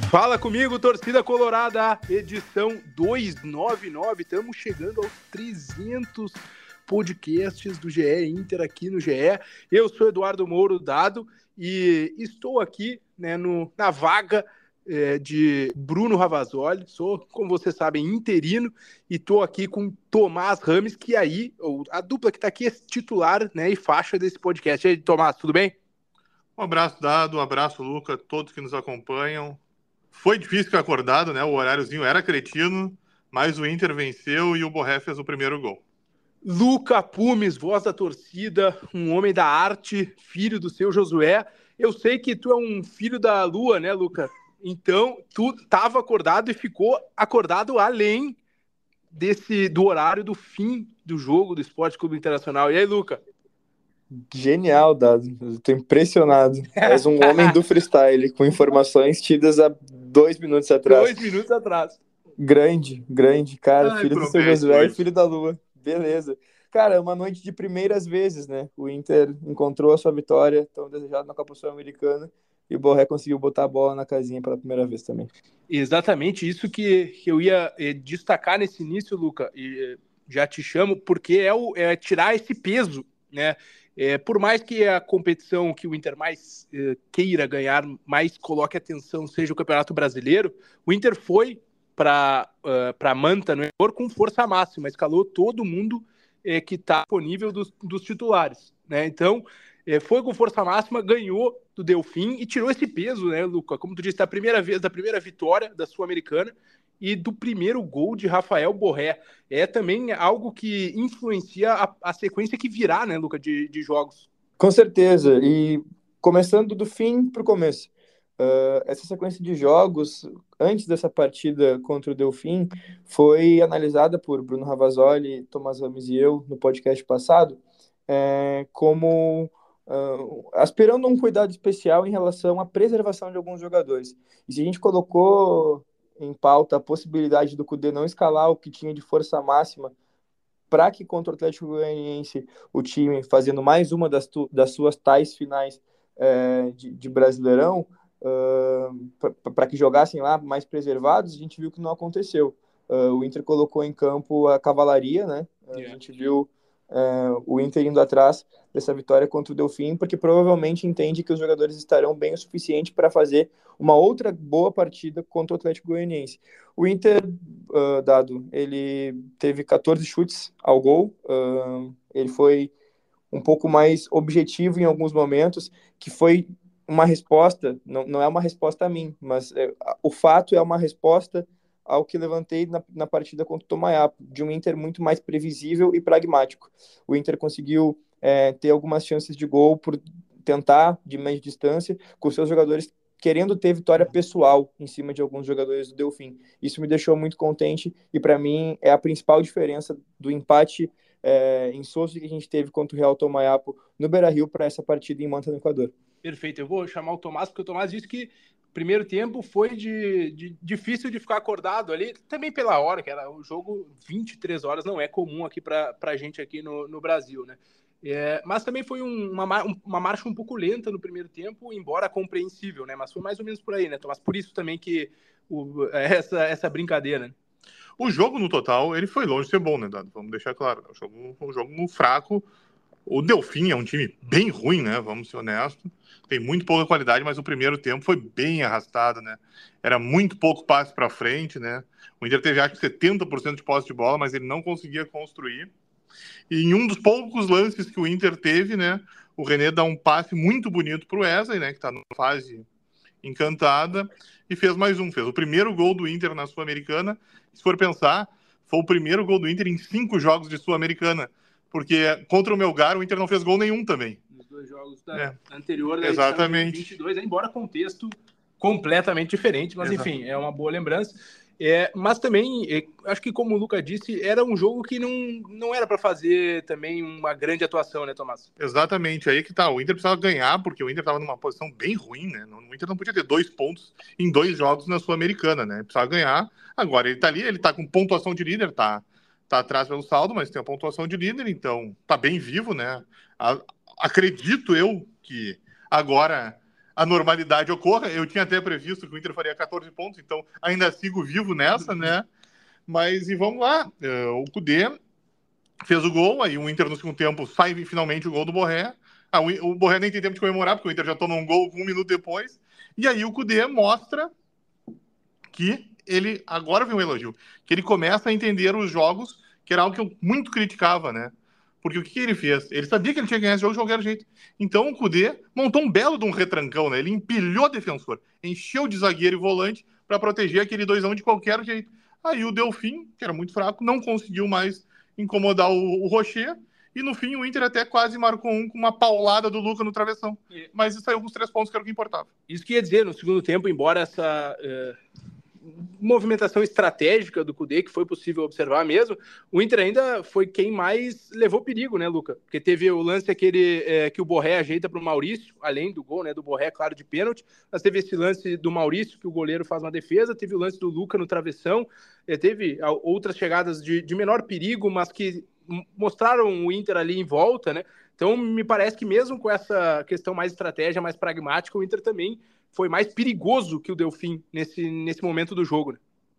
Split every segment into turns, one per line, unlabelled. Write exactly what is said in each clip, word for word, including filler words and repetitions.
Fala comigo, torcida colorada, edição duzentos e noventa e nove, estamos chegando aos trezentos podcasts do G E Inter aqui no G E. Eu sou Eduardo Mouro Dado e estou aqui, né, no, na vaga é, de Bruno Ravazoli, sou, como vocês sabem, interino, e estou aqui com Tomás Rames, que aí, a dupla que está aqui é titular, né, e faixa desse podcast. E aí, Tomás, tudo bem?
Um abraço, Dado, um abraço, Luca, todos que nos acompanham. Foi difícil ficar acordado, né? O horáriozinho era cretino, mas o Inter venceu e o Borré fez o primeiro gol.
Luca Pumes, voz da torcida, um homem da arte, filho do seu Josué. Eu sei que tu é um filho da lua, né, Luca? Então, tu estava acordado e ficou acordado além desse, do horário do fim do jogo do Esporte Clube Internacional. E aí, Luca?
Genial, Dado. Estou impressionado. És um homem do freestyle, com informações tidas há dois minutos atrás.
Dois minutos atrás.
Grande, grande, cara.
Ai,
filho do seu Josué e filho da Lua. Beleza. Cara, é uma noite de primeiras vezes, né? O Inter encontrou a sua vitória, tão desejado na Copa Sul-Americana, e o Borré conseguiu botar a bola na casinha pela primeira vez também.
Exatamente, isso que, que eu ia eh, destacar nesse início, Luca, e eh, já te chamo, porque é, o, é tirar esse peso, né? É, por mais que a competição que o Inter mais eh, queira ganhar, mais coloque atenção, seja o Campeonato Brasileiro, o Inter foi para uh, Manta, no Equador, com força máxima, escalou todo mundo eh, que está disponível dos, dos titulares, né? Então, eh, foi com força máxima, ganhou do Delfim e tirou esse peso, né, Luca? Como tu disse, da primeira vez, da primeira vitória da Sul-Americana e do primeiro gol de Rafael Borré. É também algo que influencia a, a sequência que virá, né, Luca, de, de jogos.
Com certeza, e começando do fim para o começo. Uh, essa sequência de jogos, antes dessa partida contra o Delfim, foi analisada por Bruno Ravazoli, Tomás Rames e eu no podcast passado, é, como uh, aspirando a um cuidado especial em relação à preservação de alguns jogadores. E se a gente colocou em pauta a possibilidade do Cudê não escalar o que tinha de força máxima para que contra o Atlético Goianiense o time, fazendo mais uma das, tu, das suas tais finais é, de, de Brasileirão, uh, para que jogassem lá mais preservados, a gente viu que não aconteceu. Uh, o Inter colocou em campo a cavalaria, né? Yeah. A gente viu uh, o Inter indo atrás dessa vitória contra o Delfim, porque provavelmente entende que os jogadores estarão bem o suficiente para fazer uma outra boa partida contra o Atlético Goianiense. O Inter, uh, Dado, ele teve catorze chutes ao gol, uh, ele foi um pouco mais objetivo em alguns momentos, que foi uma resposta, não, não é uma resposta a mim, mas é, o fato é uma resposta ao que levantei na, na partida contra o Tomayapo, de um Inter muito mais previsível e pragmático. O Inter conseguiu é, ter algumas chances de gol por tentar de média distância, com seus jogadores querendo ter vitória pessoal em cima de alguns jogadores do Delfim. Isso me deixou muito contente e, para mim, é a principal diferença do empate é, em Souza que a gente teve contra o Real Tomayapo no Beira-Rio para essa partida em Manta, no Equador.
Perfeito. Eu vou chamar o Tomás, porque o Tomás disse que o primeiro tempo foi de, de, difícil de ficar acordado ali, também pela hora, que era o jogo vinte e três horas, não é comum aqui para a gente aqui no, no Brasil, né? É, mas também foi um, uma, uma marcha um pouco lenta no primeiro tempo, embora compreensível, né? Mas foi mais ou menos por aí, né, Tomás? Por isso também que o, essa, essa brincadeira, né?
O jogo, no total, ele foi longe de ser bom, né, Dado? Vamos deixar claro. O jogo foi um jogo fraco. O Delfim é um time bem ruim, né? Vamos ser honestos. Tem muito pouca qualidade, mas o primeiro tempo foi bem arrastado, né? Era muito pouco passe para frente, né? O Inter teve, acho que, setenta por cento de posse de bola, mas ele não conseguia construir. E em um dos poucos lances que o Inter teve, né? O René dá um passe muito bonito pro Wesley, né? Que está numa fase encantada, e fez mais um. Fez o primeiro gol do Inter na Sul-Americana. Se for pensar, foi o primeiro gol do Inter em cinco jogos de Sul-Americana. Porque contra o Melgar, o Inter não fez gol nenhum também.
Nos dois jogos da é. anterior da
Exatamente.
edição de vinte e dois, embora contexto completamente diferente, mas Exato. Enfim, é uma boa lembrança. É, mas também, é, acho que como o Luca disse, era um jogo que não, não era para fazer também uma grande atuação, né, Tomás?
Exatamente, aí que tá, o Inter precisava ganhar, porque o Inter estava numa posição bem ruim, né, o Inter não podia ter dois pontos em dois jogos na Sul-Americana, né, precisava ganhar, agora ele tá ali, ele tá com pontuação de líder, tá, tá atrás pelo saldo, mas tem a pontuação de líder, então tá bem vivo, né, a, acredito eu que agora a normalidade ocorra. Eu tinha até previsto que o Inter faria quatorze pontos, então ainda sigo vivo nessa, né? Mas e vamos lá, o Kudê fez o gol, aí o Inter no segundo tempo sai finalmente o gol do Borré. Ah, o Borré nem tem tempo de comemorar, porque o Inter já toma um gol um minuto depois. E aí o Kudê mostra que ele, agora vem um elogio, que ele começa a entender os jogos, que era algo que eu muito criticava, né? Porque o que, que ele fez? Ele sabia que ele tinha que ganhar esse jogo de qualquer jeito. Então o Kudê montou um belo de um retrancão, né? Ele empilhou o defensor, encheu de zagueiro e volante para proteger aquele doisão de qualquer jeito. Aí o Delfim, que era muito fraco, não conseguiu mais incomodar o, o Rocher, e no fim o Inter até quase marcou um com uma paulada do Luca no travessão. Mas isso saiu com os três pontos, que era o que importava.
Isso que ia dizer, no segundo tempo, embora essa uh, movimentação estratégica do Kudê, que foi possível observar mesmo, o Inter ainda foi quem mais levou perigo, né, Luca? Porque teve o lance aquele é, que o Borré ajeita para o Maurício, além do gol, né, do Borré, claro, de pênalti, mas teve esse lance do Maurício, que o goleiro faz uma defesa, teve o lance do Luca no travessão, é, teve outras chegadas de, de menor perigo, mas que mostraram o Inter ali em volta, né? Então, me parece que mesmo com essa questão mais estratégia, mais pragmática, o Inter também foi mais perigoso que o Delfim nesse, nesse momento do jogo, né?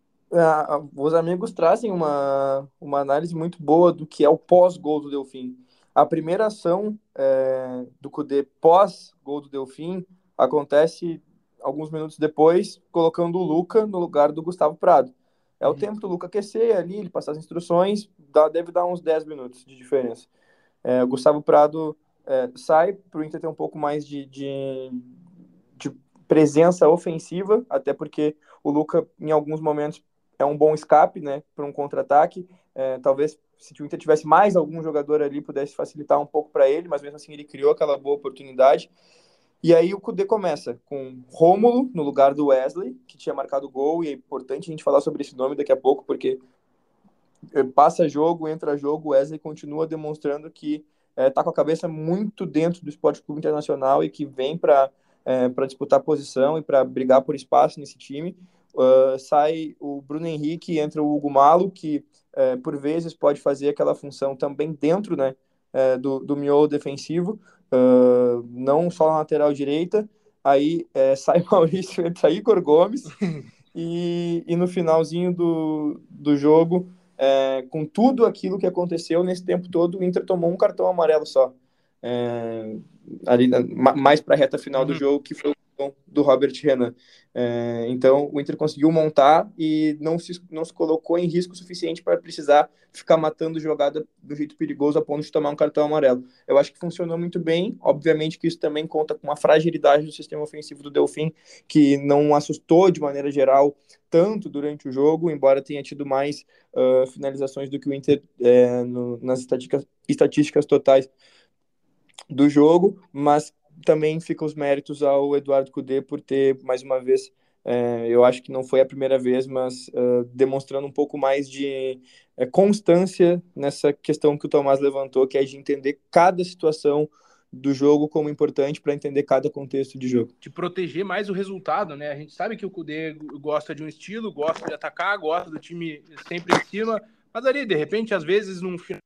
Ah, os amigos trazem uma, uma análise muito boa do que é o pós-gol do Delfim. A primeira ação é, do Kudê pós-gol do Delfim acontece alguns minutos depois, colocando o Luca no lugar do Gustavo Prado. É o tempo do Luca aquecer ali, ele passar as instruções, dá, deve dar uns dez minutos de diferença. É, o Gustavo Prado é, sai para o Inter ter um pouco mais de, de, de presença ofensiva, até porque o Luca, em alguns momentos, é um bom escape, né, para um contra-ataque. É, talvez, se o Inter tivesse mais algum jogador ali, pudesse facilitar um pouco para ele, mas mesmo assim ele criou aquela boa oportunidade. E aí o Kudê começa com Rômulo no lugar do Wesley, que tinha marcado o gol, e é importante a gente falar sobre esse nome daqui a pouco, porque passa jogo, entra jogo, o Wesley continua demonstrando que está é, com a cabeça muito dentro do Esporte Clube Internacional e que vem para é, para disputar posição e para brigar por espaço nesse time. Uh, sai o Bruno Henrique, entra o Hugo Malo, que é, por vezes pode fazer aquela função também dentro, né, é, do, do miolo defensivo, uh, não só na lateral direita. Aí é, sai Maurício, entra Igor Gomes e, e no finalzinho do, do jogo, é, com tudo aquilo que aconteceu nesse tempo todo, o Inter tomou um cartão amarelo só. É, ali mais para a reta final do jogo, que foi o do Robert Renan. É, então o Inter conseguiu montar e não se, não se colocou em risco suficiente para precisar ficar matando jogada do jeito perigoso a ponto de tomar um cartão amarelo. Eu acho que funcionou muito bem. Obviamente que isso também conta com uma fragilidade do sistema ofensivo do Delfim, que não assustou de maneira geral tanto durante o jogo, embora tenha tido mais uh, finalizações do que o Inter é, no, nas estatísticas, estatísticas totais do jogo, mas também fica os méritos ao Eduardo Kudê por ter, mais uma vez, é, eu acho que não foi a primeira vez, mas uh, demonstrando um pouco mais de é, constância nessa questão que o Tomás levantou, que é de entender cada situação do jogo como importante para entender cada contexto de jogo.
De proteger mais o resultado, né? A gente sabe que o Kudê gosta de um estilo, gosta de atacar, gosta do time sempre em cima, mas ali, de repente, às vezes, num final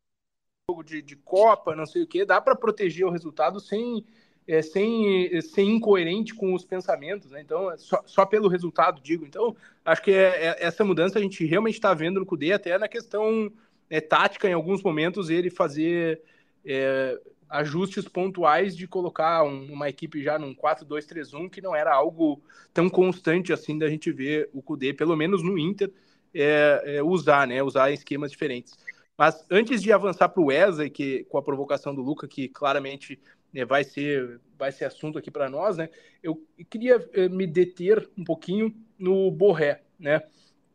De, de Copa, não sei o que, dá para proteger o resultado sem, é, sem ser incoerente com os pensamentos, né? Então, é só, só pelo resultado, digo. Então, acho que é, é, essa mudança a gente realmente está vendo no Kudê, até na questão é, tática, em alguns momentos, ele fazer é, ajustes pontuais de colocar um, uma equipe já num quatro dois três um, que não era algo tão constante assim da gente ver o Kudê, pelo menos no Inter, é, é, usar, né? Usar esquemas diferentes. Mas antes de avançar para o Wesley, que, com a provocação do Luca, que claramente né, vai, ser, vai ser assunto aqui para nós, né, eu queria eh, me deter um pouquinho no Borré, né,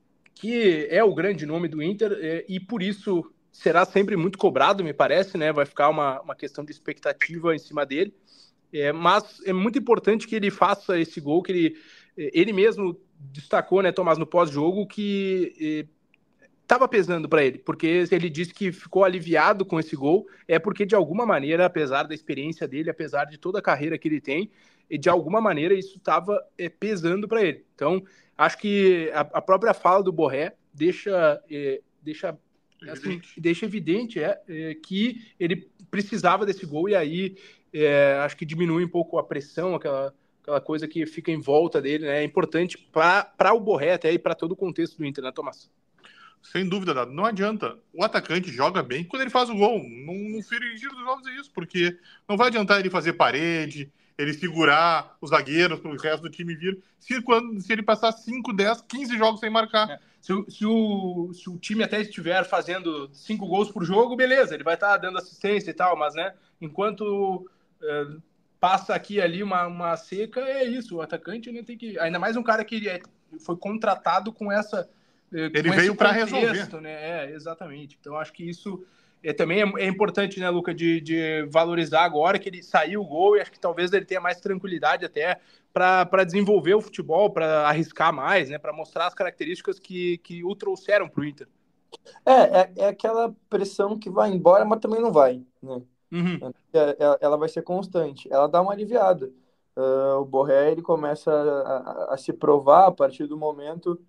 que é o grande nome do Inter eh, e por isso será sempre muito cobrado, me parece, né, vai ficar uma, uma questão de expectativa em cima dele. É, mas é muito importante que ele faça esse gol, que ele, ele mesmo destacou, né, Tomás, no pós-jogo, que estava pesando para ele, porque ele disse que ficou aliviado com esse gol, é porque de alguma maneira, apesar da experiência dele, apesar de toda a carreira que ele tem, de alguma maneira isso estava é, pesando para ele. Então, acho que a, a própria fala do Borré deixa, é, deixa, assim, evidente. deixa evidente é, é, que ele precisava desse gol e aí é, acho que diminui um pouco a pressão, aquela aquela coisa que fica em volta dele, né? É importante para o Borré até e para todo o contexto do Inter, né, Tomás?
Sem dúvida, Dado. Não adianta. O atacante joga bem quando ele faz o gol. Não, não giro dos jogos é isso, porque não vai adiantar ele fazer parede, ele segurar os zagueiros para o resto do time vir, se, quando, se ele passar cinco, dez, quinze jogos sem marcar.
É. Se, se, o, se o time até estiver fazendo cinco gols por jogo, beleza, ele vai estar tá dando assistência e tal, mas, né, enquanto é, passa aqui e ali uma, uma seca, é isso, o atacante, né, tem que... Ainda mais um cara que foi contratado com essa...
Ele veio para resolver.
Né? É, exatamente. Então, acho que isso é, também é, é importante, né, Luca, de, de valorizar agora que ele saiu o gol e acho que talvez ele tenha mais tranquilidade até para desenvolver o futebol, para arriscar mais, né, para mostrar as características que, que o trouxeram para o Inter.
É, é, é aquela pressão que vai embora, mas também não vai, né?
Uhum.
Ela, ela vai ser constante. Ela dá uma aliviada. Uh, o Borré, ele começa a, a, a se provar a partir do momento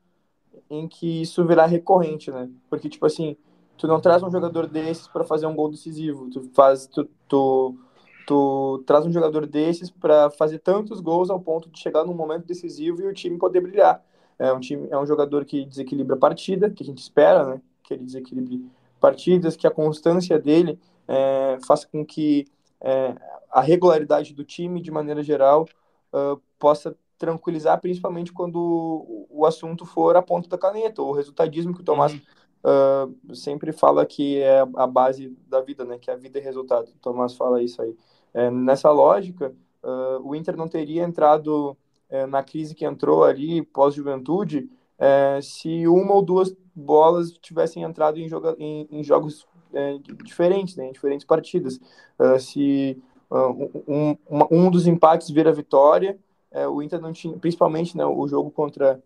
em que isso virar recorrente, né? Porque, tipo assim, tu não traz um jogador desses para fazer um gol decisivo. Tu faz, tu, tu, tu traz um jogador desses para fazer tantos gols ao ponto de chegar num momento decisivo e o time poder brilhar. É um time, é um jogador que desequilibra a partida, que a gente espera, né? Que ele desequilibre partidas, que a constância dele é, faça com que é, a regularidade do time, de maneira geral, uh, possa tranquilizar, principalmente quando o assunto for a ponta da caneta, o resultadismo que o Tomás uhum. uh, sempre fala que é a base da vida, né? Que a vida é resultado. O Tomás fala isso aí. É, nessa lógica, uh, o Inter não teria entrado é, na crise que entrou ali pós-juventude é, se uma ou duas bolas tivessem entrado em, joga em, em jogos é, diferentes, né? Em diferentes partidas. Uh, se uh, um, um, um dos empates vira vitória, É, o Inter não tinha, principalmente, né, o jogo contra,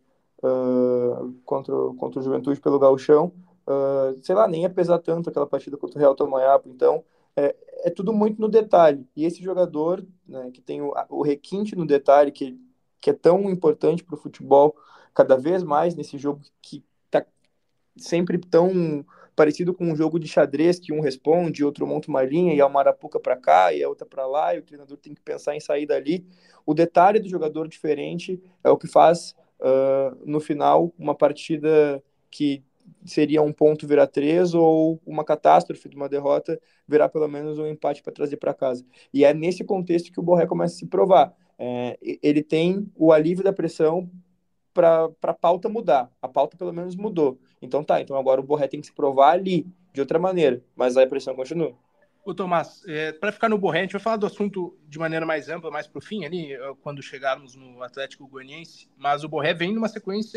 uh, contra, contra o Juventude pelo Gauchão, uh, sei lá, nem ia pesar tanto aquela partida contra o Real Tomayapo, então é, é tudo muito no detalhe, e esse jogador, né, que tem o, o requinte no detalhe, que, que é tão importante para o futebol, cada vez mais nesse jogo que está sempre tão parecido com um jogo de xadrez, que um responde, outro monta uma linha, e é uma arapuca para cá, e a outra para lá, e o treinador tem que pensar em sair dali. O detalhe do jogador diferente é o que faz, uh, no final, uma partida que seria um ponto virar três, ou uma catástrofe de uma derrota virar pelo menos um empate para trazer para casa. E é nesse contexto que o Borré começa a se provar. É, ele tem o alívio da pressão para a pauta mudar. A pauta pelo menos mudou. Então tá, então agora o Borré tem que se provar ali, de outra maneira, mas a pressão continua.
Ô Tomás, é, para ficar no Borré, a gente vai falar do assunto de maneira mais ampla, mais pro fim ali, quando chegarmos no Atlético Goianiense, mas o Borré vem numa sequência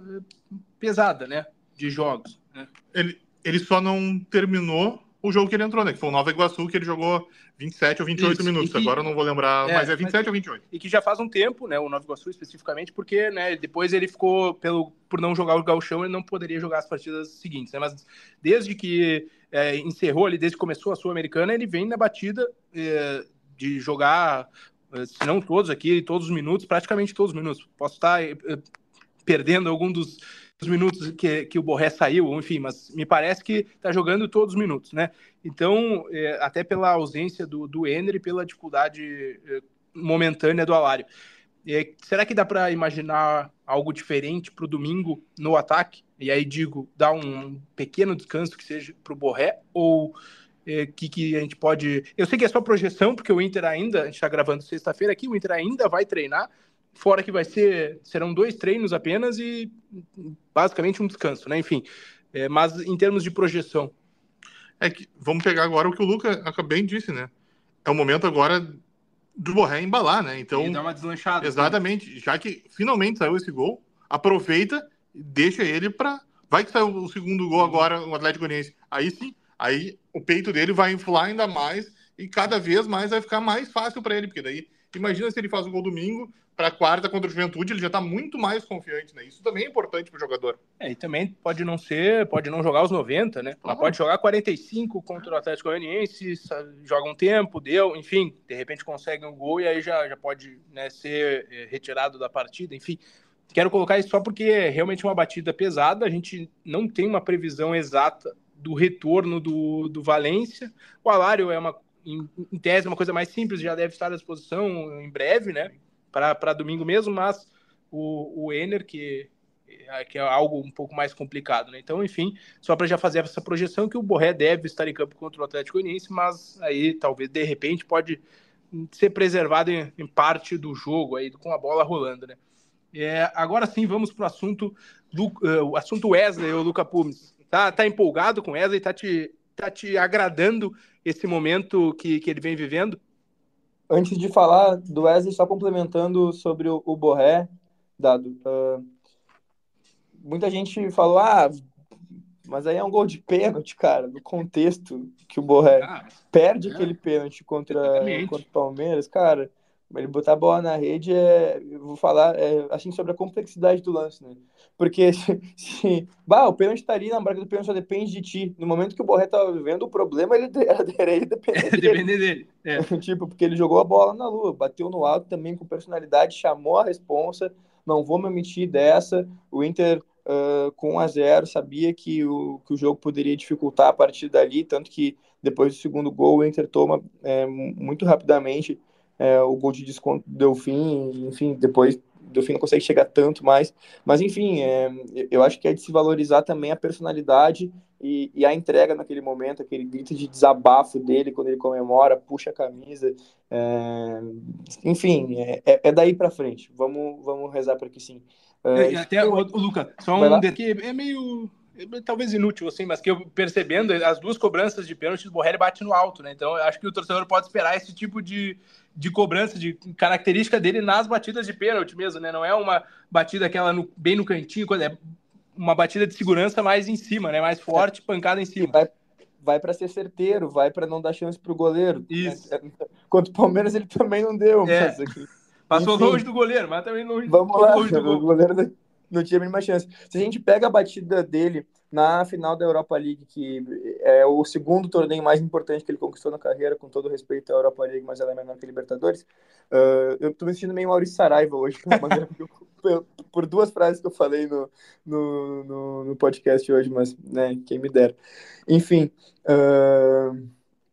pesada, né, de jogos. Né?
Ele, ele só não terminou o jogo que ele entrou, né, que foi o Nova Iguaçu, que ele jogou vinte e sete ou vinte e oito Isso, minutos, que, agora eu não vou lembrar, é, mas é vinte e sete mas, ou vinte e oito.
E que já faz um tempo, né, o Nova Iguaçu especificamente, porque, né, depois ele ficou, pelo, por não jogar o Gauchão, ele não poderia jogar as partidas seguintes, né, mas desde que é, encerrou ali, desde que começou a Sul-Americana, ele vem na batida é, de jogar, se não todos aqui, todos os minutos, praticamente todos os minutos. Posso estar é, perdendo algum dos os minutos que, que o Borré saiu, enfim, mas me parece que está jogando todos os minutos, né? Então, é, até pela ausência do, do Ener e pela dificuldade é, momentânea do Alário. É, será que dá para imaginar algo diferente para o domingo no ataque? E aí digo, dar um pequeno descanso que seja para o Borré, ou é, que, que a gente pode... Eu sei que é só projeção, porque o Inter ainda, a gente está gravando sexta-feira aqui, o Inter ainda vai treinar, fora que vai ser, serão dois treinos apenas e basicamente um descanso, né? Enfim, é, mas em termos de projeção.
É que, vamos pegar agora o que o Luca bem disse, né? É o momento agora do Borré embalar, né? Então,
e dar uma deslanchada.
Exatamente. Né? Já que finalmente saiu esse gol, aproveita e deixa ele para... Vai que saiu o segundo gol agora no Atlético Goianiense. Aí sim, aí o peito dele vai inflar ainda mais e cada vez mais vai ficar mais fácil para ele, porque daí, imagina se ele faz o gol domingo, para a quarta contra o Juventude, ele já está muito mais confiante, né? Isso também é importante para o jogador.
É, e também pode não ser, pode não jogar os noventa, né? Mas pode jogar quarenta e cinco contra o Atlético Goianiense, joga um tempo, deu, enfim, de repente consegue um gol e aí já, já pode, né, ser retirado da partida, enfim. Quero colocar isso só porque é realmente uma batida pesada, a gente não tem uma previsão exata do retorno do, do Valência. O Alário é uma, em, em tese, uma coisa mais simples, já deve estar à disposição em breve, né? para domingo mesmo, mas o, o Enner, que, que é algo um pouco mais complicado, né? Então, enfim, só para já fazer essa projeção que o Borré deve estar em campo contra o Atlético Goianiense, mas aí talvez de repente pode ser preservado em, em parte do jogo aí com a bola rolando, né? É, agora sim, vamos para o assunto do uh, o assunto Wesley, o Luca Pumes. Tá, tá empolgado com o Wesley? Tá te, tá te agradando esse momento que, que ele vem vivendo?
Antes de falar do Wesley, só complementando sobre o, o Borré, Dado, uh, muita gente falou, ah, mas aí é um gol de pênalti, cara, no contexto que o Borré
Ah,
perde
é,
aquele pênalti contra, contra
exatamente.
o Palmeiras, cara, ele botar a bola na rede é, eu vou falar, é, assim, sobre a complexidade do lance, né? Porque se, se bah, o pênalti tá ali, na marca do pênalti só depende de ti. No momento que o Borré tava vivendo, o problema ele, era, era ele depender
É,
dele.
depender dele. É.
Tipo, porque ele jogou a bola na lua, bateu no alto também com personalidade, chamou a responsa, não vou me omitir dessa. O Inter, uh, com um a zero, sabia que o, que o jogo poderia dificultar a partir dali, tanto que depois do segundo gol o Inter toma é, muito rapidamente é, o gol de desconto do Delfim, enfim, depois o Delfim não consegue chegar tanto mais. Mas, enfim, é, eu acho que é de se valorizar também a personalidade e, e a entrega naquele momento, aquele grito de desabafo dele quando ele comemora, puxa a camisa. É, enfim, é, é daí para frente. Vamos, vamos rezar para que sim.
É,
Uh,
e até, o, o Luca, só
vai
um
lá?
detalhe que é meio, é talvez inútil, assim, mas que eu percebendo, as duas cobranças de pênalti, o Borré bate no alto, né? Então, eu acho que o torcedor pode esperar esse tipo de, de cobrança, de característica dele nas batidas de pênalti mesmo, né? Não é uma batida aquela no, bem no cantinho, quando é uma batida de segurança mais em cima, né? Mais
É,
forte, pancada em
e
cima.
vai, vai para ser certeiro, vai para não dar chance para o goleiro.
Isso.
Quanto o Palmeiras ele também não deu,
É,
mas aqui.
passou
Enfim,
longe do goleiro, mas também longe, um
vamos
pouco
lá,
longe do
o
gol.
goleiro não tinha a mínima chance. Se a gente pega a batida dele na final da Europa League, que é o segundo torneio mais importante que ele conquistou na carreira, com todo respeito à Europa League, mas ela é menor que a Libertadores, uh, eu tô me sentindo meio Maurício Saraiva hoje, pela maneira que eu, por duas frases que eu falei no, no, no, no podcast hoje, mas, né, quem me dera. Enfim, uh,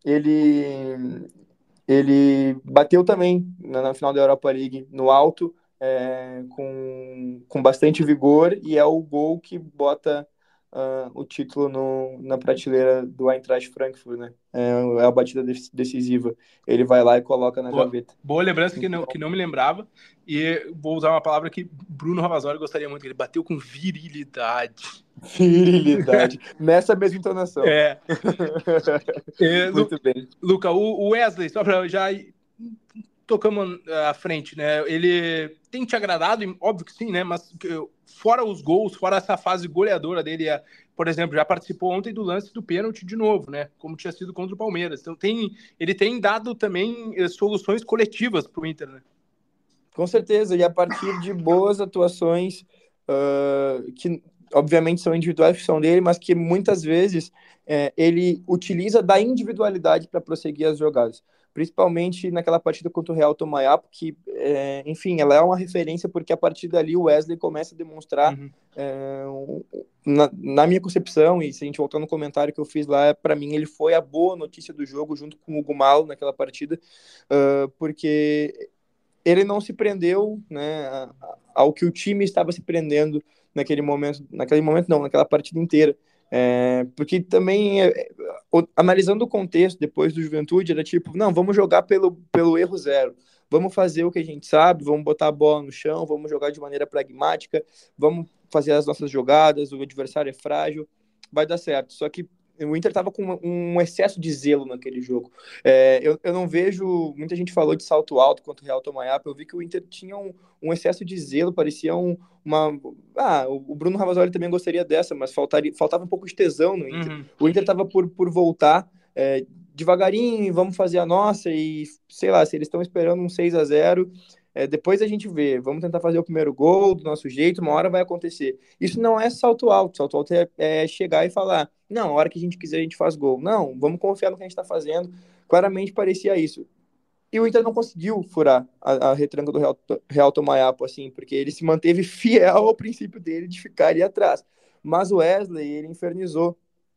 ele ele bateu também na, na final da Europa League no alto, é, com, com bastante vigor, e é o gol que bota uh, o título no, na prateleira do Eintracht Frankfurt, né? É, é a batida decisiva. Ele vai lá e coloca na
Boa,
gaveta.
boa lembrança que não,
Então,
que não me lembrava. E vou usar uma palavra que Bruno Ravazoli gostaria muito, que ele bateu com virilidade.
virilidade. Nessa mesma entonação.
É. é Lu,
Muito bem.
Luca, o Wesley, só para já tocamos à frente, né? Ele tem te agradado? Óbvio que sim, né? Mas fora os gols, fora essa fase goleadora dele, por exemplo, já participou ontem do lance do pênalti de novo, né? Como tinha sido contra o Palmeiras. Então tem, ele tem dado também soluções coletivas para o Inter, né?
Com certeza, e a partir de boas atuações uh, que obviamente são individuais, que são dele, mas que muitas vezes é, ele utiliza da individualidade para prosseguir as jogadas. Principalmente naquela partida contra o Real Tomayapo, que, é, enfim, ela é uma referência porque a partir dali o Wesley começa a demonstrar,
uhum.
é, um, na, na minha concepção, e se a gente voltar no comentário que eu fiz lá, para mim ele foi a boa notícia do jogo junto com o Gumalo naquela partida, uh, porque ele não se prendeu, né, ao que o time estava se prendendo naquele momento, naquele momento não, naquela partida inteira. É, porque também, é, analisando o contexto depois do Juventude, era tipo, não, vamos jogar pelo, pelo erro zero, vamos fazer o que a gente sabe, vamos botar a bola no chão, vamos jogar de maneira pragmática, vamos fazer as nossas jogadas, o adversário é frágil, vai dar certo. Só que o Inter estava com um excesso de zelo naquele jogo. É, eu, eu não vejo... Muita gente falou de salto alto contra o Real Tomayapo. Eu vi que o Inter tinha um, um excesso de zelo, parecia um, uma... Ah, o Bruno Ravazoli também gostaria dessa, mas faltaria, faltava um pouco de tesão no Inter.
Uhum.
O Inter estava por, por voltar é, devagarinho, vamos fazer a nossa e, sei lá, se eles estão esperando um seis a zero... É, depois a gente vê, vamos tentar fazer o primeiro gol do nosso jeito, uma hora vai acontecer. Isso não é salto alto, salto alto é, é chegar e falar, não, a hora que a gente quiser a gente faz gol. Não, vamos confiar no que a gente está fazendo. Claramente parecia isso. E o Inter não conseguiu furar a, a retranca do Real, Real Tomayapo, assim, porque ele se manteve fiel ao princípio dele de ficar ali atrás. Mas o Wesley, ele infernizou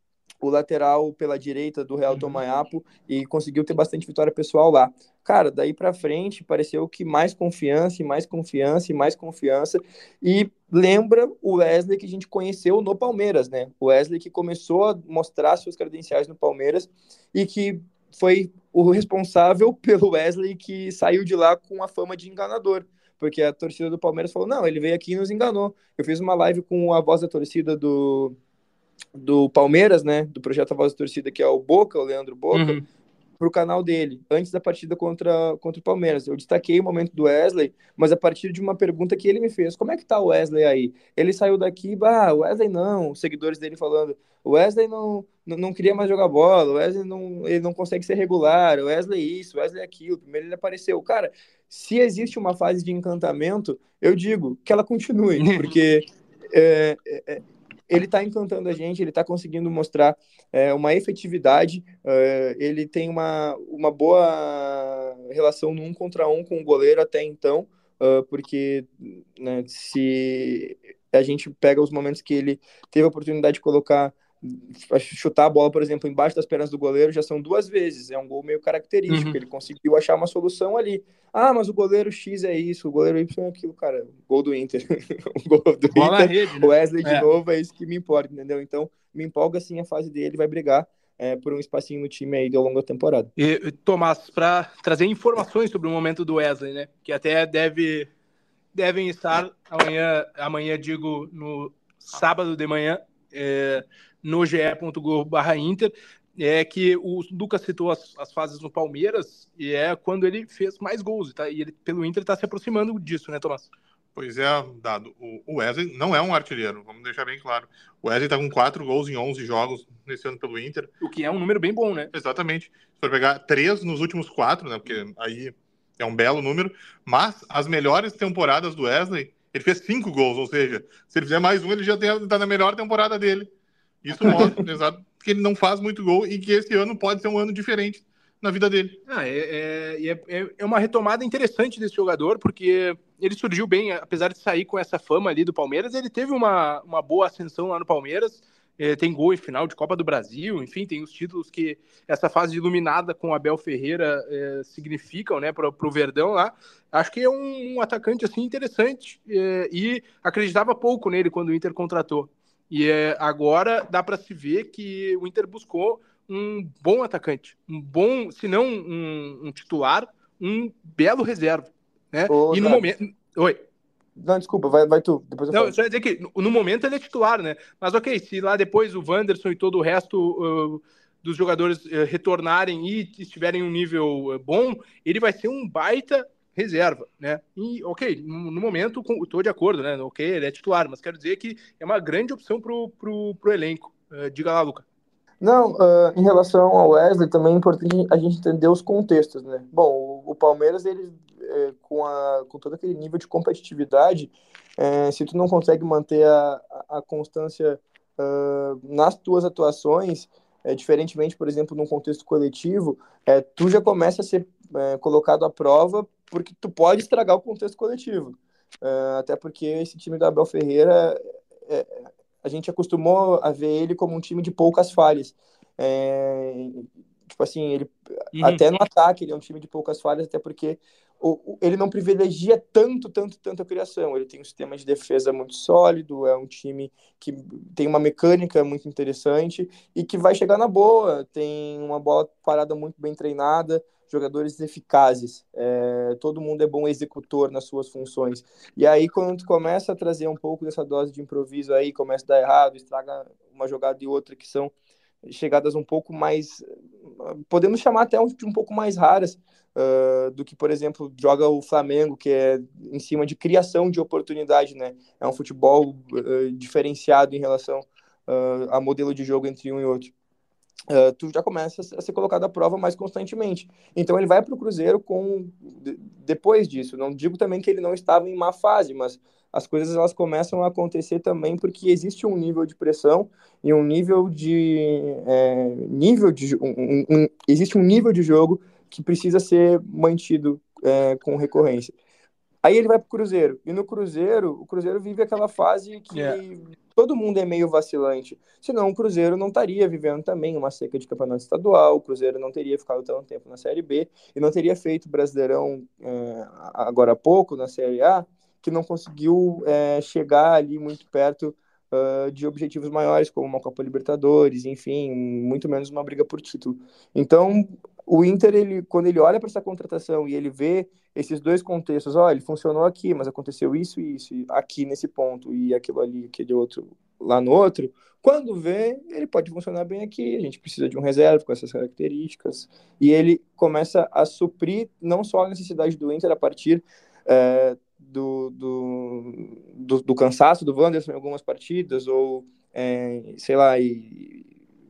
o lateral pela direita do Real
Uhum.
Tomayapo, e conseguiu ter bastante vitória pessoal lá. Cara, daí pra frente, pareceu que mais confiança, e mais confiança, e mais confiança, e lembra o Wesley que a gente conheceu no Palmeiras, né? O Wesley que começou a mostrar suas credenciais no Palmeiras, e que foi o responsável pelo Wesley que saiu de lá com a fama de enganador, porque a torcida do Palmeiras falou, não, ele veio aqui e nos enganou. Eu fiz uma live com a voz da torcida do, do Palmeiras, né, do projeto A Voz da Torcida, que é o Boca, o Leandro Boca,
Uhum.
pro canal dele, antes da partida contra, contra o Palmeiras. Eu destaquei o momento do Wesley, mas a partir de uma pergunta que ele me fez, como é que tá o Wesley aí? Ele saiu daqui, ah, o Wesley não, os seguidores dele falando, o Wesley não, não, não queria mais jogar bola, o Wesley não, ele não consegue ser regular, o Wesley isso, o Wesley aquilo, primeiro ele apareceu. Cara, se existe uma fase de encantamento, eu digo que ela continue, porque é, é, ele está encantando a gente, ele está conseguindo mostrar é, uma efetividade, é, ele tem uma, uma boa relação no um contra um com o goleiro até então, uh, porque né, se a gente pega os momentos que ele teve a oportunidade de colocar, chutar a bola, por exemplo, embaixo das pernas do goleiro, já são duas vezes, é um gol meio característico,
Uhum.
ele conseguiu achar uma solução ali. Ah, mas o goleiro X é isso, o goleiro Y é aquilo, cara, gol do Inter. O gol do
Bola na
Inter,
rede,
o
né?
Wesley de
É.
novo, é isso que me importa, entendeu? Então, me empolga sim a fase dele, vai brigar é, por um espacinho no time aí ao longo da temporada.
E, Tomás, para trazer informações sobre o momento do Wesley, né? Que até deve, devem estar amanhã, amanhã digo, no sábado de manhã, é, no ge é ponto globo barra Inter, é que o Lucas citou as, as fases no Palmeiras, e é quando ele fez mais gols, tá? E ele, pelo Inter, está se aproximando disso, né, Tomás?
Pois é, Dado. O Wesley não é um artilheiro, vamos deixar bem claro. O Wesley tá com quatro gols em onze jogos nesse ano pelo Inter.
O que é um número bem bom, né?
Exatamente. Se for pegar três nos últimos quatro, né? Porque aí é um belo número. Mas as melhores temporadas do Wesley, ele fez cinco gols, ou seja, se ele fizer mais um, ele já tá na melhor temporada dele. Isso mostra, exato, que ele não faz muito gol e que esse ano pode ser um ano diferente na vida dele.
Ah, é, é, é, é uma retomada interessante desse jogador, porque ele surgiu bem, apesar de sair com essa fama ali do Palmeiras, ele teve uma, uma boa ascensão lá no Palmeiras, é, tem gol em final de Copa do Brasil, enfim, tem os títulos que essa fase iluminada com Abel Ferreira é, significam, né, para o Verdão lá. Acho que é um, um atacante assim interessante é, e acreditava pouco nele quando o Inter contratou. E é, agora dá para se ver que o Inter buscou um bom atacante, um bom, se não um, um titular, um belo reserva, né?
Ô,
e no
Dado.
momento, oi.
Não, desculpa, vai, vai tu, depois eu
Não,
falo.
só ia dizer que no, no momento ele é titular, né? Mas ok, se lá depois o Wanderson e todo o resto uh, dos jogadores uh, retornarem e estiverem em um nível uh, bom, ele vai ser um baita reserva, né? E ok, no, no momento estou de acordo, né? Ok, ele é titular, mas quero dizer que é uma grande opção pro, pro, pro elenco. Uh, diga lá, Luca.
Não, uh, em relação ao Wesley, também é importante a gente entender os contextos, né? Bom, o, o Palmeiras, ele, é, com, a, com todo aquele nível de competitividade, é, se tu não consegue manter a, a constância uh, nas tuas atuações, é, diferentemente, por exemplo, num contexto coletivo, é, tu já começa a ser é, colocado à prova porque tu pode estragar o contexto coletivo. Uh, até porque esse time da Abel Ferreira... É, a gente acostumou a ver ele como um time de poucas falhas. É, tipo assim, ele
Uhum.
até no ataque ele é um time de poucas falhas, até porque o, o, ele não privilegia tanto, tanto, tanto a criação. Ele tem um sistema de defesa muito sólido, é um time que tem uma mecânica muito interessante e que vai chegar na boa, tem uma bola parada muito bem treinada, jogadores eficazes, é, todo mundo é bom executor nas suas funções. E aí, quando tu começa a trazer um pouco dessa dose de improviso aí, começa a dar errado, estraga uma jogada e outra que são chegadas um pouco mais, podemos chamar até um, de um pouco mais raras, uh, do que, por exemplo, joga o Flamengo, que é em cima de criação de oportunidade, né? É um futebol uh, diferenciado em relação uh, a modelo de jogo entre um e outro. Uh, tu já começa a ser colocado à prova mais constantemente. Então ele vai para o Cruzeiro com depois disso. Não digo também que ele não estava em má fase, mas as coisas elas começam a acontecer também porque existe um nível de pressão e um nível de é, nível de um, um, um, existe um nível de jogo que precisa ser mantido é, com recorrência. Aí ele vai pro Cruzeiro. E no Cruzeiro, o Cruzeiro vive aquela fase que
Yeah.
todo mundo é meio vacilante. Senão o Cruzeiro não estaria vivendo também uma seca de campeonato estadual, o Cruzeiro não teria ficado tanto tempo na Série B e não teria feito Brasileirão é, agora há pouco na Série A, que não conseguiu é, chegar ali muito perto uh, de objetivos maiores, como uma Copa Libertadores, enfim, muito menos uma briga por título. Então, o Inter, ele, quando ele olha para essa contratação e ele vê esses dois contextos, ó, ele funcionou aqui, mas aconteceu isso e isso, aqui nesse ponto, e aquilo ali, aquele outro, lá no outro, quando vê, ele pode funcionar bem aqui, a gente precisa de um reserva com essas características, e ele começa a suprir não só a necessidade do Inter a partir é, do, do, do, do cansaço do Wanderson em algumas partidas, ou, é, sei lá, e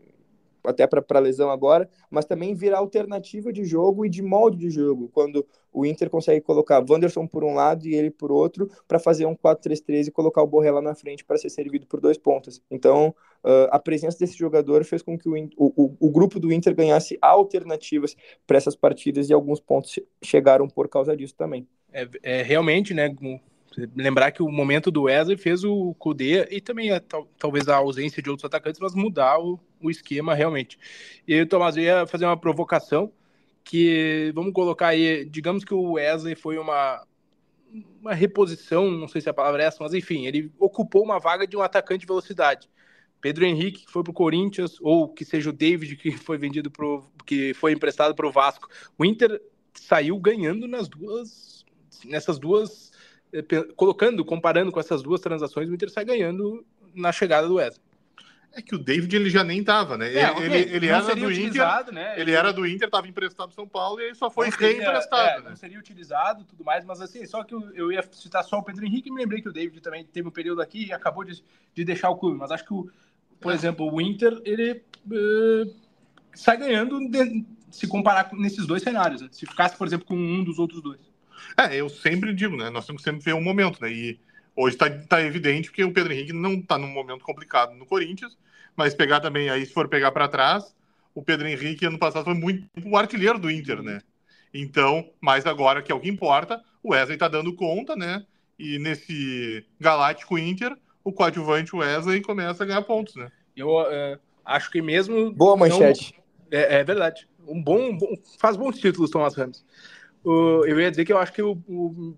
até para lesão agora, mas também virar alternativa de jogo e de molde de jogo, quando o Inter consegue colocar Wanderson por um lado e ele por outro, para fazer um quatro três três e colocar o Borré lá na frente para ser servido por dois pontas. Então, uh, a presença desse jogador fez com que o, o, o grupo do Inter ganhasse alternativas para essas partidas e alguns pontos chegaram por causa disso também.
É, é realmente, né, lembrar que o momento do Wesley fez o Kudê e também a, tal, talvez a ausência de outros atacantes, mas mudar o, o esquema realmente. E aí, Tomás, eu ia fazer uma provocação que, vamos colocar aí, digamos que o Wesley foi uma, uma reposição, não sei se a palavra é essa, mas enfim, ele ocupou uma vaga de um atacante de velocidade. Pedro Henrique, que foi para o Corinthians, ou que seja o David, que foi vendido pro, que foi emprestado para o Vasco. O Inter saiu ganhando nas duas, nessas duas colocando, comparando com essas duas transações, o Inter sai ganhando na chegada do Wesley.
É que o David ele já nem estava, né?
É,
ele
okay.
ele, ele era do Inter,
né?
ele,
ele
era do Inter, estava emprestado para São Paulo e aí só foi
seria,
reemprestado.
É,
né?
Não seria utilizado, tudo mais, mas assim, só que eu, eu ia citar só o Pedro Henrique e me lembrei que o David também teve um período aqui e acabou de, de deixar o clube, mas acho que, o, por é. exemplo, o Inter, ele uh, sai ganhando de, se comparar com, nesses dois cenários, né? Se ficasse, por exemplo, com um dos outros dois.
É, eu sempre digo, né? Nós temos que sempre ver um momento, né? E hoje está tá evidente que o Pedro Henrique não está num momento complicado no Corinthians, mas pegar também, aí se for pegar para trás, o Pedro Henrique ano passado foi muito o artilheiro do Inter, né? Então, mas agora que é o que importa, o Wesley está dando conta, né? E nesse galáctico Inter, o coadjuvante Wesley começa a ganhar pontos, né?
Eu uh, acho que mesmo...
Boa manchete.
Não... É, é verdade. Um bom, um bom... Faz bons títulos, Thomas Ramos. Uh, eu ia dizer que eu acho que o, o,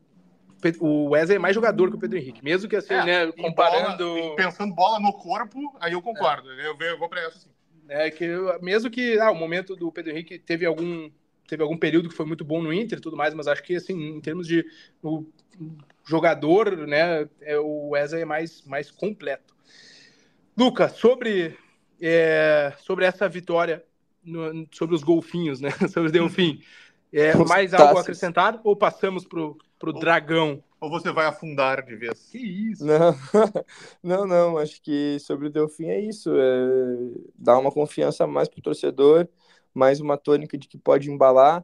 o Wesley é mais jogador que o Pedro Henrique, mesmo que assim, é, né, comparando...
Bola, pensando bola no corpo, aí eu concordo, é. eu, eu vou para essa sim.
É que mesmo que ah, o momento do Pedro Henrique teve algum, teve algum período que foi muito bom no Inter e tudo mais, mas acho que assim, em termos de o, jogador, né, é, o Wesley é mais, mais completo. Lucas, sobre, é, sobre essa vitória, no, sobre os golfinhos, né, sobre o Delfim, é, mais algo a acrescentar ou passamos pro, pro ou, Dragão?
Ou você vai afundar de vez?
Que isso?
Não, não, não, acho que sobre o Delfim é isso, é dar uma confiança a mais pro torcedor, mais uma tônica de que pode embalar,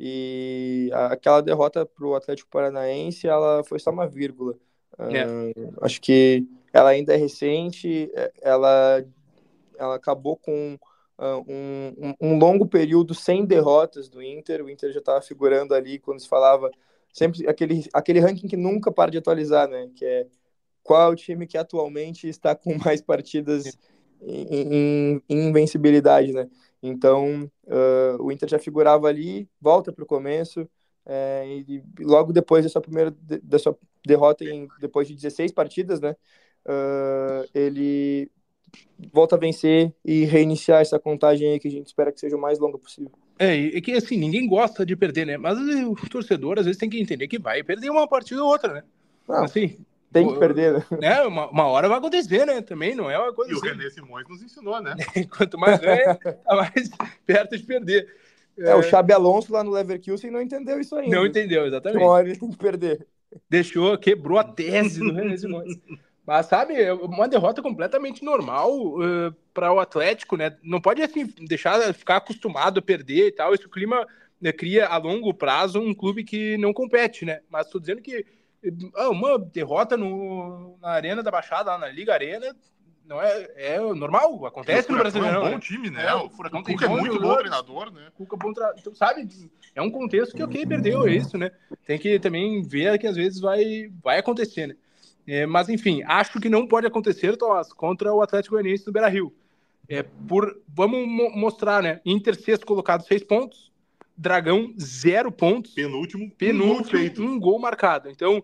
e aquela derrota pro Atlético Paranaense, ela foi só uma vírgula. É. Uh, acho que ela ainda é recente, ela, ela acabou com uh, um, um longo período sem derrotas do Inter, o Inter já estava figurando ali quando se falava sempre aquele, aquele ranking que nunca para de atualizar, né? Que é qual é o time que atualmente está com mais partidas em, em, em invencibilidade, né? Então, uh, o Inter já figurava ali, volta para o começo, é, e logo depois dessa primeira dessa derrota, em, depois de dezesseis partidas, né? Uh, ele volta a vencer e reiniciar essa contagem aí que a gente espera que seja o mais longa possível.
É, e que assim, ninguém gosta de perder, né? Mas o torcedor às vezes tem que entender que vai perder uma partida ou outra, né?
Não,
assim,
tem que perder, né?
né? Uma, uma hora vai acontecer, né? Também não é uma coisa
E
assim.
o René Simões nos ensinou, né?
Quanto mais ganha, tá mais perto de perder.
É, é, o Xabi Alonso lá no Leverkusen não entendeu isso ainda.
Não entendeu, exatamente.
Uma hora ele tem que perder.
Deixou, quebrou a tese do René Simões. Mas, sabe, é uma derrota completamente normal uh, para o Atlético, né? Não pode, assim, deixar ficar acostumado a perder e tal. Esse clima, né, cria a longo prazo um clube que não compete, né? Mas estou dizendo que uh, uma derrota no, na Arena da Baixada, lá na Liga Arena, não é, é normal, acontece no Brasileirão.
É um bom
né?
time, né?
É,
o
o Furacão
o
tem
Cuca é
bons
muito bom
jogadores.
treinador, né?
Cuca bom tra... então, sabe, é um contexto que ok, perdeu, é isso, né? Tem que também ver que às vezes vai, vai acontecer, né? É, mas enfim, acho que não pode acontecer, Tomás, contra o Atlético Goianiense do Beira-Rio. É, por, vamos mo- mostrar, né? Inter sexto colocado, seis pontos. Dragão, zero pontos.
Penúltimo,
Penúltimo,
um gol feito.
um gol marcado. Então,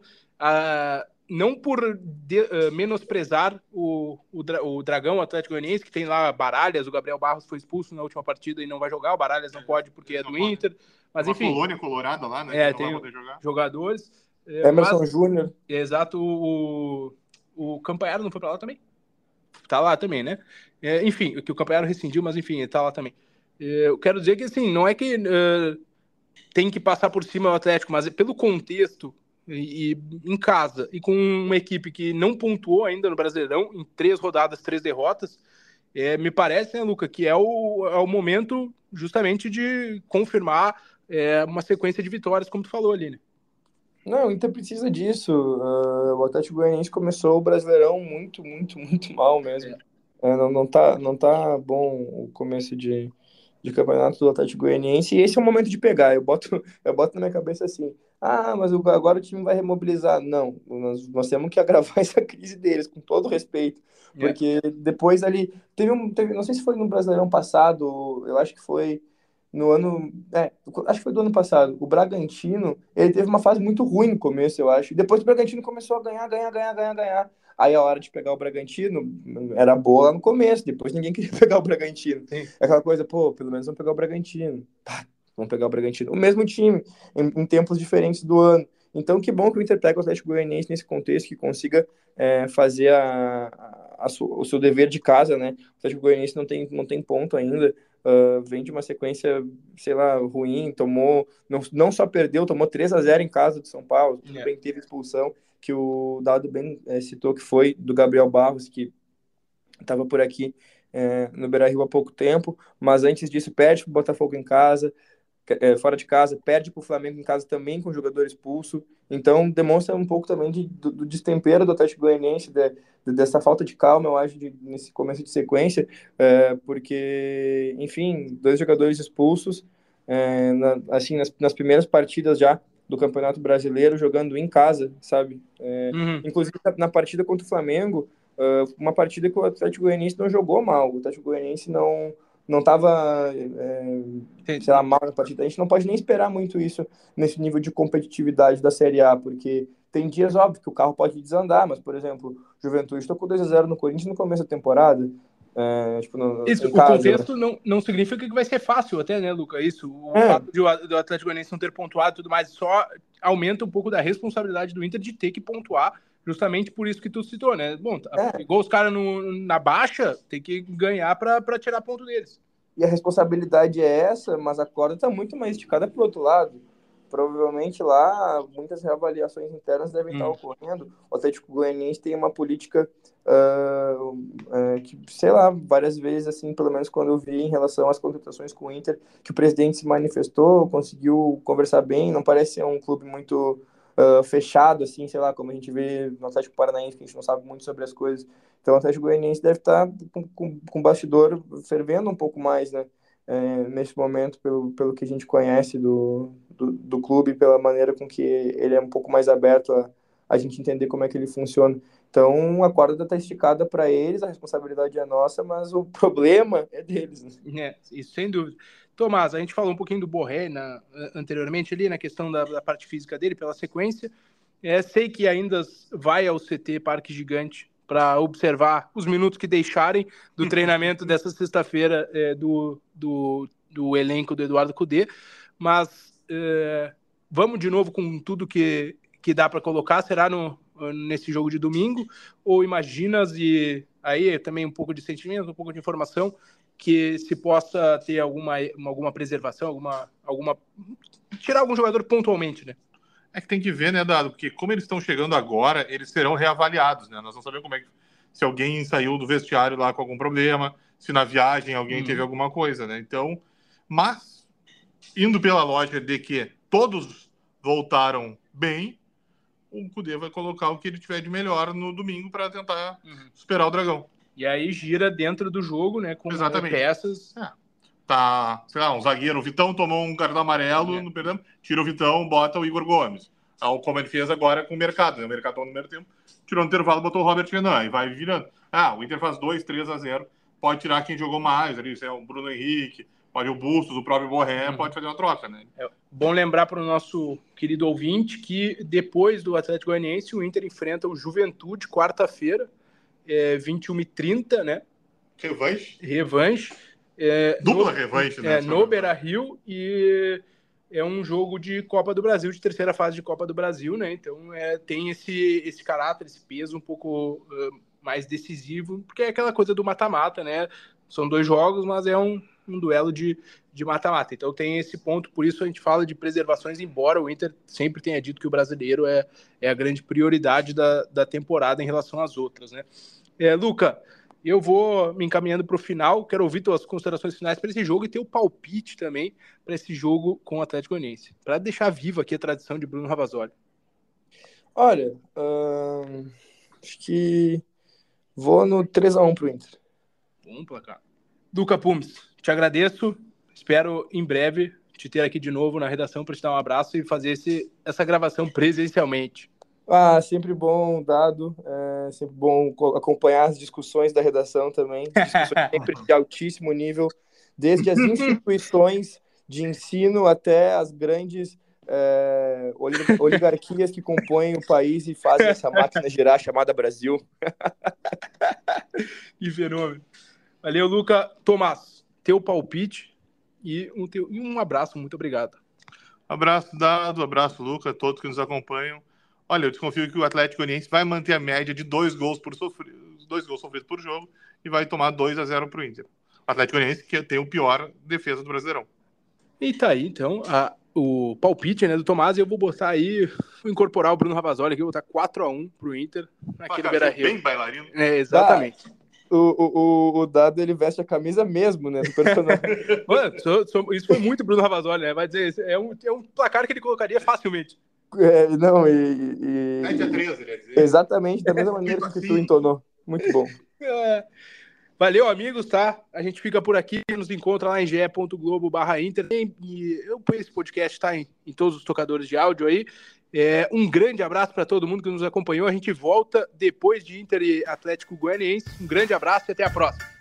ah, não por de, ah, menosprezar o, o, Dra- o Dragão, o Atlético Goianiense, que tem lá Baralhas, o Gabriel Barros foi expulso na última partida e não vai jogar. O Baralhas não pode porque é do Inter. Mas
Uma
enfim,
colônia colorada lá, né?
é,
Que não vai
tem
poder jogar.
jogadores. É,
Emerson
mas,
Júnior.
é, exato, o, o Campanharo não foi pra lá também? Tá lá também, né? É, enfim, que o Campanharo rescindiu, mas enfim, ele tá lá também. É, eu quero dizer que, assim, não é que uh, tem que passar por cima do Atlético, mas pelo contexto e, e em casa e com uma equipe que não pontuou ainda no Brasileirão, em três rodadas, três derrotas, é, me parece, né, Luca, que é o, é o momento justamente de confirmar é, uma sequência de vitórias, como tu falou ali, né?
Não, o Inter precisa disso. Uh, o Atlético Goianiense começou o Brasileirão muito, muito, muito mal mesmo. É, não, não tá, não tá bom o começo de, de campeonato do Atlético Goianiense, e esse é o momento de pegar. Eu boto, eu boto na minha cabeça assim: ah, mas o- agora o time vai remobilizar. Não, nós, nós temos que agravar essa crise deles, com todo respeito.
É.
Porque depois ali. Teve um. Teve, não sei se foi no Brasileirão passado, eu acho que foi no ano. É, acho que foi do ano passado. O Bragantino, ele teve uma fase muito ruim no começo, eu acho. E depois o Bragantino começou a ganhar, ganhar, ganhar, ganhar, ganhar. Aí a hora de pegar o Bragantino era boa lá no começo, depois ninguém queria pegar o Bragantino.
Sim.
É aquela coisa, pô, pelo menos vamos pegar o Bragantino. Pá, vamos pegar o Bragantino. O mesmo time, em, em tempos diferentes do ano. Então, que bom que o Inter pega o Atlético Goianiense nesse contexto, que consiga é, fazer a, a, a su, o seu dever de casa, né? O Atlético Goianiense não tem, não tem ponto ainda. Uh, vem de uma sequência, sei lá, ruim, tomou, não, não só perdeu, tomou três a zero em casa do São Paulo, tudo
É.
bem, teve expulsão, que o Dado bem é, citou, que foi do Gabriel Barros, que estava por aqui é, no Beira-Rio há pouco tempo, mas antes disso perde para o Botafogo em casa, é, fora de casa, perde para o Flamengo em casa também com o jogador expulso, então demonstra um pouco também de, do, do destempero do Atlético Goianiense, de, de, dessa falta de calma, eu acho, de, nesse começo de sequência, é, porque, enfim, dois jogadores expulsos, é, na, assim, nas, nas primeiras partidas já do Campeonato Brasileiro, jogando em casa, sabe? É,
Uhum.
inclusive, na partida contra o Flamengo, uh, uma partida que o Atlético Goianiense não jogou mal, o Atlético Goianiense não não estava, é, sei lá, mal na partida. A gente não pode nem esperar muito isso nesse nível de competitividade da Série A, porque tem dias, óbvio, que o carro pode desandar, mas, por exemplo, Juventude tocou dois a zero no Corinthians no começo da temporada, é, tipo, no,
Isso,
em
o
casa.
contexto não, não significa que vai ser fácil até, né, Luca? Isso, o
É,
fato de o do Atlético Goianiense não ter pontuado e tudo mais, só aumenta um pouco da responsabilidade do Inter de ter que pontuar, justamente por isso que tu citou, né? Bom,
é,
pegou os caras na baixa, tem que ganhar para tirar ponto deles.
e a responsabilidade é essa, mas a corda está muito mais esticada para o outro lado. Provavelmente lá muitas reavaliações internas devem estar
Hum.
ocorrendo. O Atlético Goianiense tem uma política uh, uh, que, sei lá, várias vezes, assim, pelo menos quando eu vi em relação às contratações com o Inter, que o presidente se manifestou, conseguiu conversar bem, não parece ser um clube muito uh, fechado, assim, sei lá, como a gente vê no Atlético Paranaense, que a gente não sabe muito sobre as coisas. Então o Atlético Goianiense deve estar com, com, com o bastidor fervendo um pouco mais, né? É, nesse momento, pelo, pelo que a gente conhece do, do, do clube, pela maneira com que ele é um pouco mais aberto a, a gente entender como é que ele funciona. Então, a corda está esticada para eles, a responsabilidade é nossa, mas o problema é deles. Né?
É, isso sem dúvida. Tomás, a gente falou um pouquinho do Borré na, anteriormente ali, na questão da, da parte física dele, pela sequência. É, sei que ainda vai ao C T Parque Gigante para observar os minutos que deixarem do treinamento dessa sexta-feira é, do, do, do elenco do Eduardo Cudê, mas é, vamos de novo com tudo que, que dá para colocar, será no, nesse jogo de domingo, ou imaginas, e aí também um pouco de sentimento, um pouco de informação, que se possa ter alguma, alguma preservação, alguma, alguma tirar algum jogador pontualmente, né?
É que tem que ver, né, Dado? Porque como eles estão chegando agora, eles serão reavaliados, né? Nós não sabemos como é que... se alguém saiu do vestiário lá com algum problema, se na viagem alguém uhum. teve alguma coisa, né? Então, mas, indo pela lógica de que todos voltaram bem, o Cudê vai colocar o que ele tiver de melhor no domingo para tentar uhum. superar o Dragão.
E aí gira dentro do jogo, né? Com
Exatamente.
peças.
É. Tá, sei lá, um zagueiro, o Vitão tomou um cartão amarelo, é. no perdão, tira o Vitão, bota o Igor Gomes. Então, como ele fez agora com o Mercado, né? O Mercado no primeiro tempo, tirou no intervalo, botou o Robert Renan, e vai virando. Ah, o Inter faz dois, três a zero, pode tirar quem jogou mais, ali, é o Bruno Henrique, pode o Bustos, o próprio Borré, uhum. pode fazer uma troca, né?
É bom lembrar para o nosso querido ouvinte que depois do Atlético Goianiense, o Inter enfrenta o Juventude, quarta-feira, é, vinte e uma e trinta, né?
Revanche.
Revanche. É,
Dupla
no,
revanche, né?
É, no Beira-Rio, e é um jogo de Copa do Brasil, de terceira fase de Copa do Brasil, né? Então é, tem esse, esse caráter, esse peso um pouco uh, mais decisivo, porque é aquela coisa do mata-mata, né? São dois jogos, mas é um, um duelo de, de mata-mata. Então tem esse ponto, por isso a gente fala de preservações, embora o Inter sempre tenha dito que o brasileiro é, é a grande prioridade da, da temporada em relação às outras, né? É, Luca, eu vou me encaminhando para o final, quero ouvir tuas considerações finais para esse jogo e ter o palpite também para esse jogo com o Atlético Goianiense, para deixar viva aqui a tradição de Bruno Ravazoli.
Olha, hum, acho que vou no três a um pro Inter.
Bom placar. Luca Pumes, te agradeço, espero em breve te ter aqui de novo na redação para te dar um abraço e fazer esse, essa gravação presencialmente.
Ah, sempre bom, Dado, é sempre bom acompanhar as discussões da redação também, discussões sempre de altíssimo nível, desde as instituições de ensino até as grandes é, oligarquias que compõem o país e fazem essa máquina girar chamada Brasil.
Que fenômeno. Valeu, Luca. Tomás, teu palpite e um, teu, e um abraço, muito obrigado.
Abraço, Dado, abraço, Luca, a todos que nos acompanham. Olha, eu desconfio que o Atlético Goianiense vai manter a média de dois gols por sofrido, dois gols sofridos por jogo e vai tomar dois a zero para o Inter. O Atlético Goianiense que tem o pior defesa do Brasileirão.
E tá aí, então, a, o palpite, né, do Tomás, e eu vou botar aí, vou incorporar o Bruno Ravazoli aqui, vou botar quatro a um pro Inter naquele Beira-Rio.
Bem bailarino.
É, exatamente.
Bah, o, o, o Dado, ele veste a camisa mesmo, né, do personagem.
Mano, sou, sou, isso foi muito Bruno Ravazoli, né, vai dizer, é um, é um placar que ele colocaria facilmente.
É, não, e... e...
sete a três, ele ia dizer.
Exatamente, da mesma maneira que tu entonou. Muito bom.
É. Valeu, amigos, tá? A gente fica por aqui, nos encontra lá em ge ponto globo barra inter. E eu ponho esse podcast, tá? Em, em todos os tocadores de áudio aí. É, um grande abraço para todo mundo que nos acompanhou. A gente volta depois de Inter e Atlético Goianiense. Um grande abraço e até a próxima.